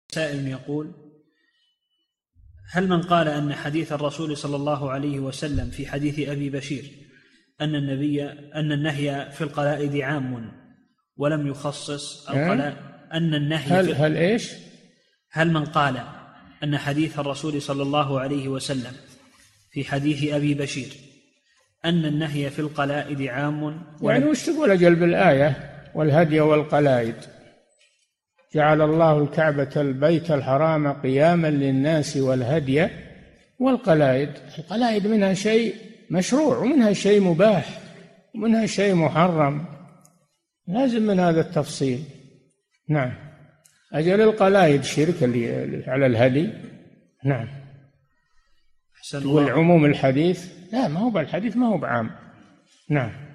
سائل يقول: هل من قال أن حديث الرسول صلى الله عليه وسلم في حديث أبي بشير أن النهي في القلائد عام ولم يخصص القلائد أن النهي هل من قال أن حديث الرسول صلى الله عليه وسلم في حديث أبي بشير أن النهي في القلائد عام يعني وش تقول أجل بالآية والهدي والقلائد؟ جعل الله الكعبة البيت الحرام قياما للناس والهدي والقلائد. القلائد منها شيء مشروع ومنها شيء مباح ومنها شيء محرم، لازم من هذا التفصيل. نعم، أجل القلائد شرك اللي على الهدي. نعم. والعموم الحديث لا، ما هو بالحديث ما هو بعام. نعم.